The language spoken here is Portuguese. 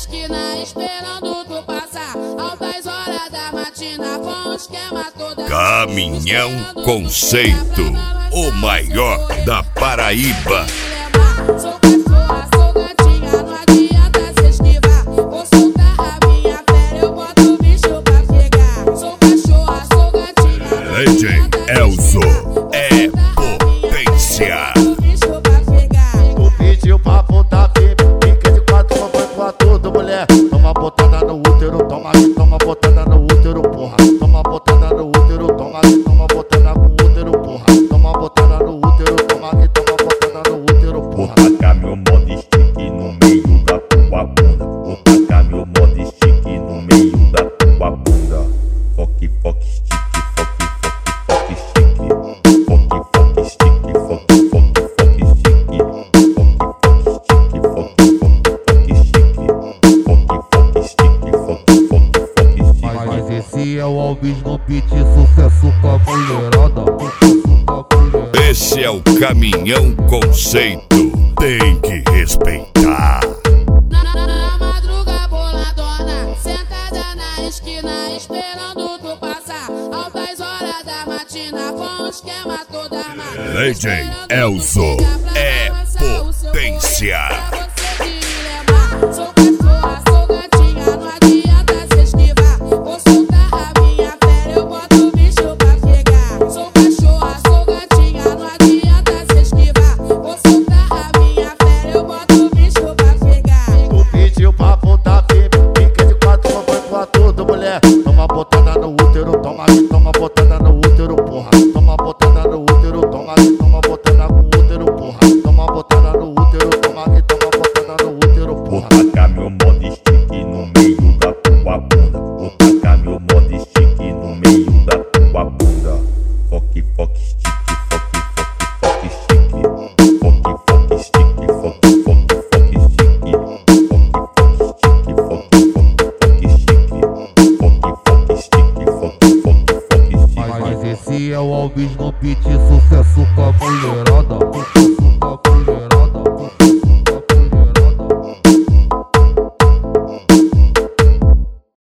esquina esperando tu passar. Altas horas da matina com o esquema todo. Caminhão Conceito, o maior da Paraíba. Sou cachorra, sou gatinha, não adianta se esquivar. Vou soltar a minha fera, eu boto o bicho pra pegar. Sou cachorra, sou gatinha, Legend Elzo é potência. Tu pediu pra botar firme, fica de quatro, foi pra tudo, mulher. Toma botada no útero, toma aqui, toma botada no útero, porra. Toma botada no útero, toma aqui, toma botada no útero, porra. Toma botada no útero, toma aqui, toma botada no útero, porra. Vou tacar meu modo stick no meio da tua bunda. Vou tacar meu modo stick no meio da tua bunda. Foque, foque, stick, foque, foque, foque, stick. Foque, foque, stick, foque, foque, foque, stick. Foque, foque, stick, foque, foque, foque, stick. Mas esse é o Alves no beat, sucesso com a mulherada. Esse é o Caminhão Conceito, tem que respeitar. Na madruga boladona, sentada na esquina esperando tu passar. Altas horas da matina com o esquema todo armado. Legend Elzo é potência. Sou cachorra, sou gatinha, não adianta se esquivar. Vou soltar a minha fera, eu boto o bicho pra pegar. Sou cachorra, sou gatinha, não adianta se esquivar. Vou soltar a minha fera, eu boto o bicho pra pegar. Tu pediu pra botar firme, fica de quatro, foi pra tudo, mulher. Toma botada no útero, toma aqui, toma botada no útero, porra. Toma botada no útero, toma aqui, toma botada no útero, porra. Toma botada no útero, toma aqui, toma botada no útero, Vou porra. tacar meu modo stick no meio da tua bunda. Vou tacar meu modo stick no meio da tua bunda. Foque, foque, stick, foque, foque, stick. Foque, foque, stick, foque, foque, stick. Foque, foque, stick, foque, foque, stick. Foque, foque, stick, foque, foque, stick. Mas esse é o Alves no beat, sucesso com a mulherada.